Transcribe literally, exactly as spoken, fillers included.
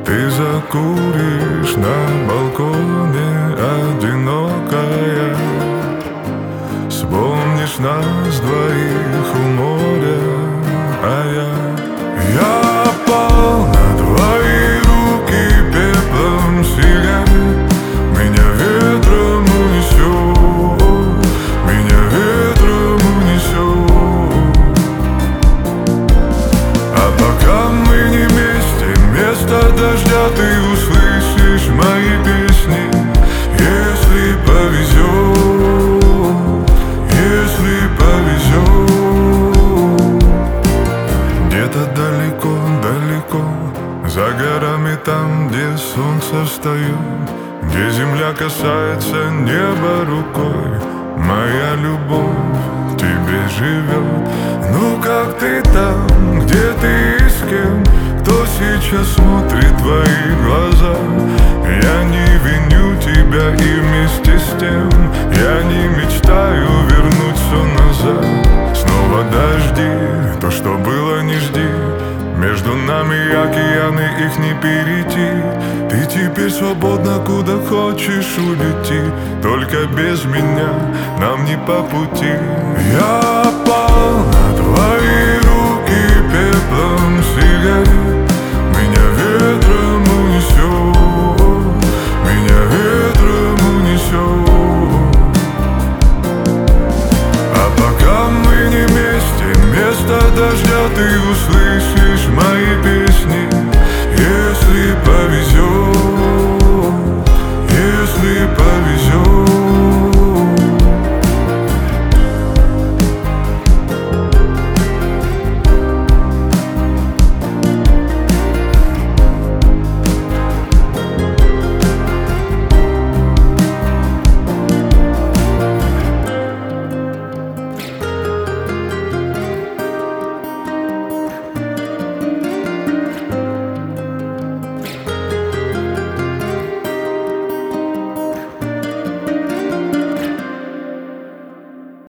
Ты закуришь на балконе, одинокая. Вспомнишь нас двоих у моря, а я Я пал на твои руки пеплом сигарет. Меня ветром унесет, меня ветром унесет. А пока мы не вместе, вместо дождя ты услышишь мои песни. Если повезет, если повезет. Где-то далеко, далеко, за горами там, где солнце встает, где земля касается неба рукой, моя любовь в тебе живет. Ну как ты там, где ты и с кем? Кто сейчас смотрит твои глаза? Я не виню тебя и вместе с тем я не мечтаю вернуть все назад. Снова дожди, то, что было, не жди. Между нами океаны, их не перейти. Ты теперь свободна, куда хочешь улети. Только без меня нам не по пути. Я пал на твои